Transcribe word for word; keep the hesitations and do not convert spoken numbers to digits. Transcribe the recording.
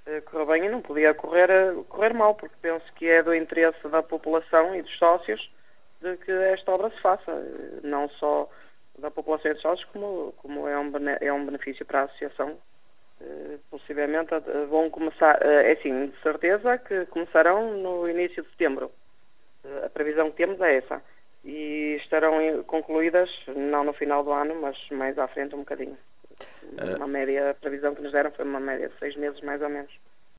correu bem e não podia correr, correr mal, porque penso que é do interesse da população e dos sócios de que esta obra se faça, não só da população e dos sócios, como, como é, um, é um benefício para a associação. Uh, possivelmente uh, vão começar, uh, é assim, de certeza que começarão no início de setembro. Uh, a previsão que temos é essa. E estarão concluídas, não no final do ano, mas mais à frente um bocadinho. Uma média, a previsão que nos deram foi uma média de seis meses, mais ou menos.